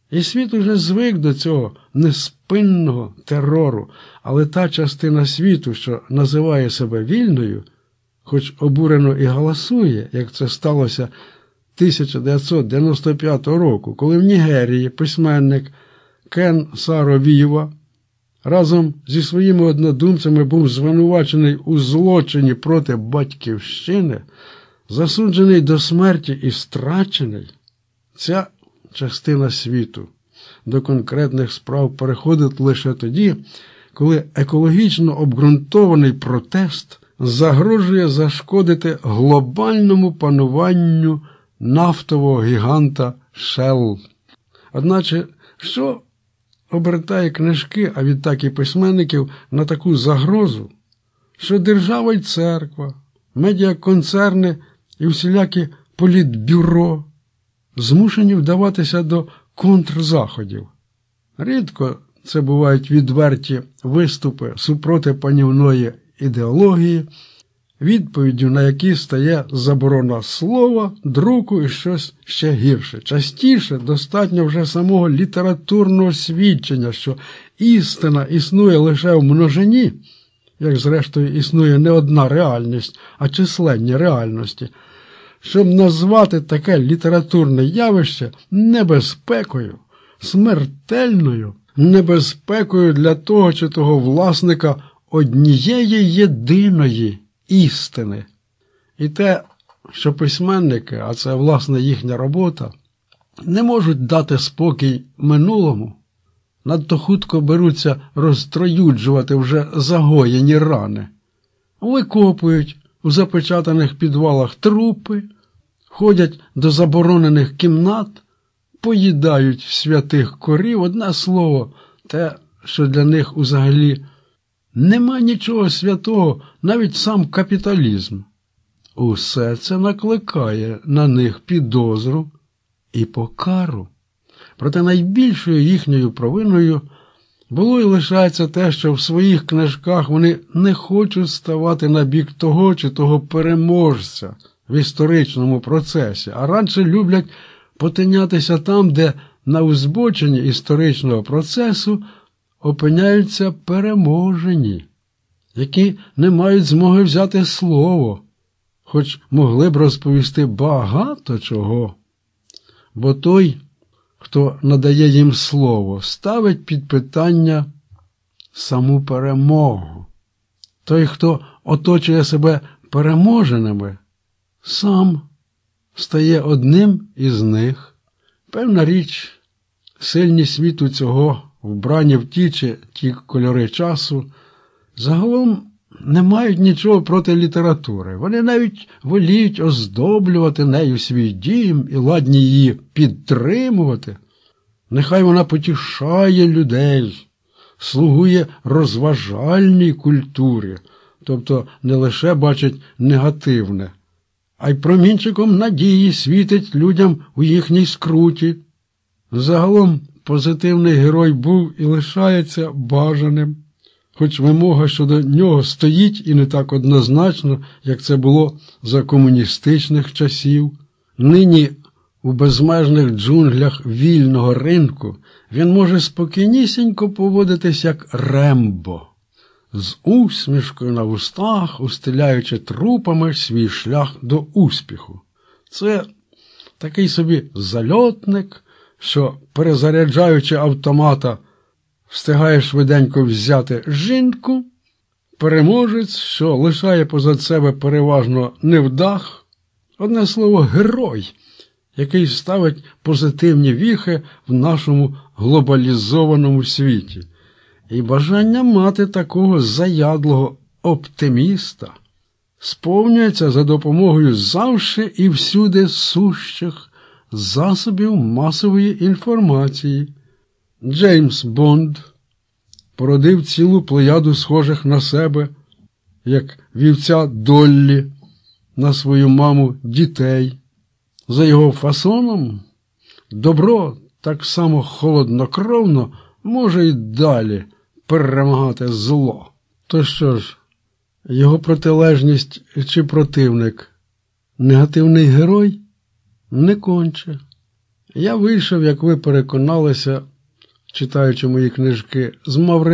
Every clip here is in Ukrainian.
І світ уже звик до цього неспинного терору, але та частина світу, що називає себе вільною, хоч обурено і галасує, як це сталося 1995 року, коли в Нігерії письменник Кен Саро-Віїва разом зі своїми однодумцями був звинувачений у злочині проти батьківщини, засуджений до смерті і страчений, ця частина світу до конкретних справ переходить лише тоді, коли екологічно обґрунтований протест загрожує зашкодити глобальному пануванню нафтового гіганта Shell. Одначе, що обертає книжки, а відтак і письменників, на таку загрозу, що держава й церква, медіаконцерни і всілякі політбюро змушені вдаватися до контрзаходів. Рідко це бувають відверті виступи супроти панівної ідеології, відповіддю на які стає заборона слова, друку і щось ще гірше. Частіше достатньо вже самого літературного свідчення, що істина існує лише в множині, як зрештою існує не одна реальність, а численні реальності, щоб назвати таке літературне явище небезпекою, смертельною небезпекою для того чи того власника однієї єдиної істини. І те, що письменники, а це, власне, їхня робота, не можуть дати спокій минулому, надто хутко беруться розтроюджувати вже загоєні рани, викопують у запечатаних підвалах трупи, ходять до заборонених кімнат, поїдають святих корів, одне слово, те, що для них взагалі нема нічого святого, навіть сам капіталізм. Усе це накликає на них підозру і покару. Проте найбільшою їхньою провиною було і лишається те, що в своїх книжках вони не хочуть ставати на бік того чи того переможця в історичному процесі, а радше люблять потинятися там, де на узбоченні історичного процесу опиняються переможені, які не мають змоги взяти слово, хоч могли б розповісти багато чого. Бо той, хто надає їм слово, ставить під питання саму перемогу. Той, хто оточує себе переможеними, сам стає одним із них. Певна річ, сильні світу цього, вбрані в ті чи ті кольори часу, загалом не мають нічого проти літератури. Вони навіть воліють оздоблювати нею свій дім і ладні її підтримувати. Нехай вона потішає людей, слугує розважальній культурі, тобто не лише бачить негативне, а й промінчиком надії світить людям у їхній скруті. Загалом позитивний герой був і лишається бажаним, хоч вимога щодо нього стоїть і не так однозначно, як це було за комуністичних часів. Нині у безмежних джунглях вільного ринку він може спокійнісінько поводитись як Рембо, з усмішкою на вустах, устеляючи трупами свій шлях до успіху. Це такий собі зальотник, що, перезаряджаючи автомата, встигає швиденько взяти жінку, переможець, що лишає позад себе переважно невдах, одне слово, герой, який ставить позитивні віхи в нашому глобалізованому світі. І бажання мати такого заядлого оптиміста сповнюється за допомогою завжди і всюди сущих засобів масової інформації. Джеймс Бонд породив цілу плеяду схожих на себе, як вівця Доллі на свою маму дітей. За його фасоном добро так само холоднокровно може й далі перемагати зло. То що ж, його протилежність чи противник – негативний герой? Не конче. Я вийшов, як ви переконалися, читаючи мої книжки, з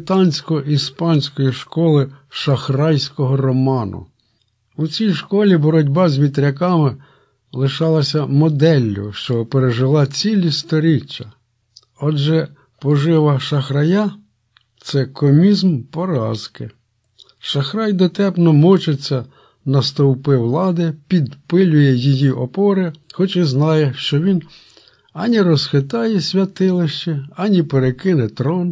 мавритансько-іспанської школи шахрайського роману. У цій школі боротьба з вітряками лишалася моделлю, що пережила цілі сторіччя. Отже, пожива шахрая – це комізм поразки. Шахрай дотепно мочиться на стовпи влади, підпилює її опори, хоч і знає, що він ані розхитає святилище, ані перекине трон.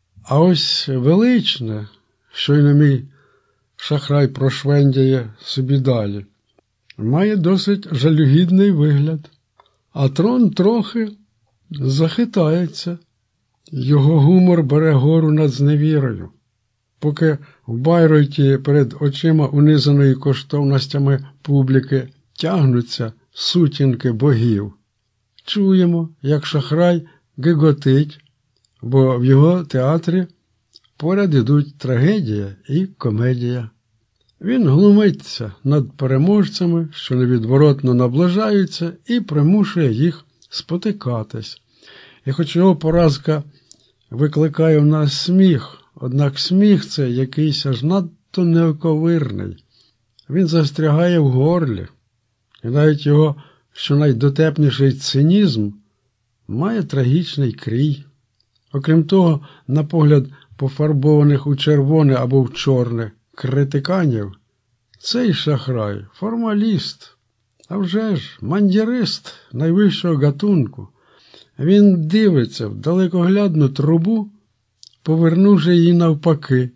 А ось величне, щойно мій шахрай прошвендяє собі далі, має досить жалюгідний вигляд, а трон трохи захитається. Його гумор бере гору над зневірою. Поки в Байройті перед очима унизаної коштовностями публіки тягнуться сутінки богів. Чуємо, як шахрай гиготить, бо в його театрі поряд ідуть трагедія і комедія. Він глумиться над переможцями, що невідворотно наближаються, і примушує їх спотикатись. І хоч його поразка викликає в нас сміх, однак сміх це якийсь аж надто неоковирний. Він застрягає в горлі, і навіть його щонайдотепніший цинізм має трагічний крій. Окрім того, на погляд пофарбованих у червоне або в чорне критиканів, цей шахрай – формаліст, а вже ж мандірист найвищого гатунку. Він дивиться в далекоглядну трубу, повернувши її навпаки.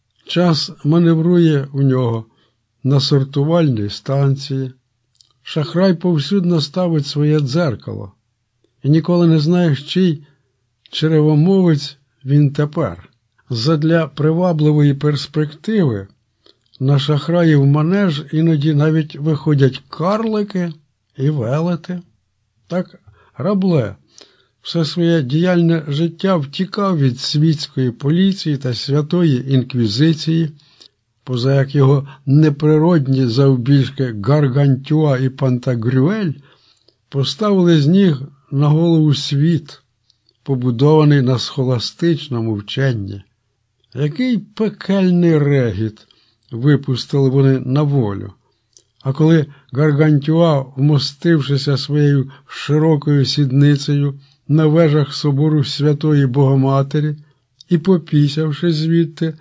Час маневрує у нього на сортувальній станції. Шахрай повсюдно ставить своє дзеркало. І ніколи не знаєш, чий черевомовець він тепер. Задля привабливої перспективи на шахраїв манеж іноді навіть виходять карлики і велети. Так Рабле все своє діяльне життя втікав від світської поліції та святої інквізиції, поза як його неприродні завбільшки Гаргантюа і Пантагрюель поставили з ніг на голову світ, побудований на схоластичному вченні. Який пекельний регіт випустили вони на волю. А коли Гаргантюа, вмостившися своєю широкою сідницею на вежах собору Святої Богоматері і попісявши звідти,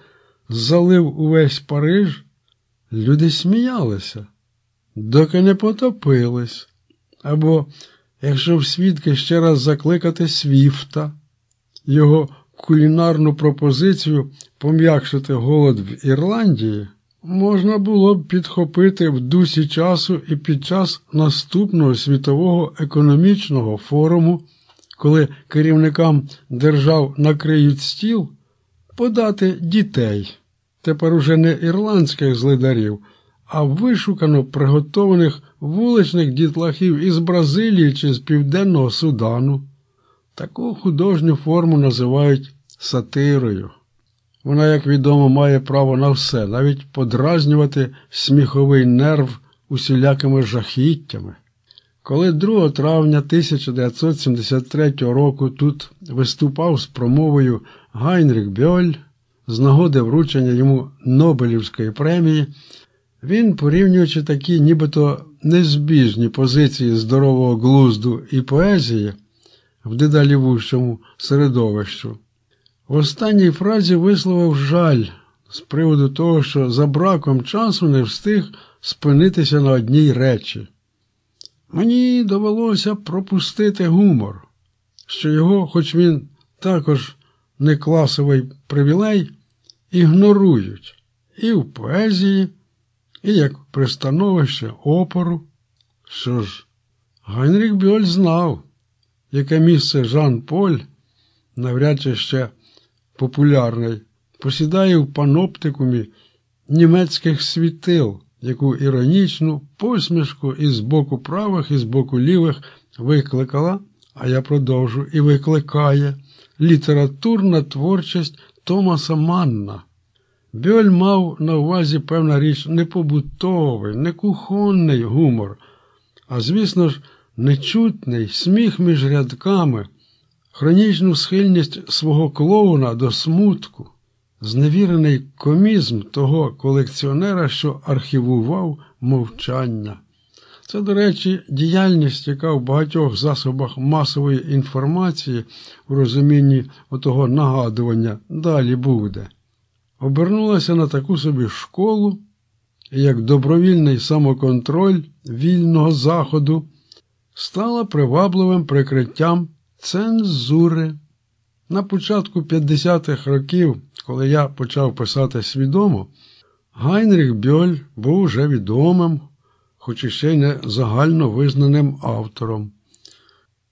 залив увесь Париж, люди сміялися, доки не потопились. Або, якщо в свідки ще раз закликати Свіфта, його кулінарну пропозицію пом'якшити голод в Ірландії можна було б підхопити в дусі часу і під час наступного світового економічного форуму, коли керівникам держав накриють стіл, подати дітей, тепер уже не ірландських злидарів, а вишукано приготованих вуличних дітлахів із Бразилії чи з Південного Судану. Таку художню форму називають сатирою. Вона, як відомо, має право на все, навіть подразнювати сміховий нерв усілякими жахіттями. Коли 2 травня 1973 року тут виступав з промовою Гайнріх Бьоль з нагоди вручення йому Нобелівської премії, він, порівнюючи такі нібито незбіжні позиції здорового глузду і поезії в дедалі вужчому середовищу, в останній фразі висловив жаль з приводу того, що за браком часу не встиг спинитися на одній речі. Мені довелося пропустити гумор, що його, хоч він також не класовий привілей, ігнорують і в поезії, і як пристановище опору. Що ж, Гайнріх Бьоль знав, яке місце Жан-Поль, навряд чи ще популярний, посідає в паноптикумі німецьких світил, яку іронічну посмішку і з боку правих, і з боку лівих викликала, а я продовжу, і викликає літературна творчість Томаса Манна. Бьоль мав на увазі, певна річ, не побутовий, не кухонний гумор, а, звісно ж, нечутний сміх між рядками, хронічну схильність свого клоуна до смутку, зневірений комізм того колекціонера, що архівував мовчання. Це, до речі, діяльність, яка в багатьох засобах масової інформації у розумінні отого нагадування «далі буде» обернулася на таку собі школу, і як добровільний самоконтроль вільного заходу стала привабливим прикриттям цензури. На початку 50-х років, коли я почав писати свідомо, Гайнріх Бьоль був уже відомим, хоч і ще й не загально визнаним автором.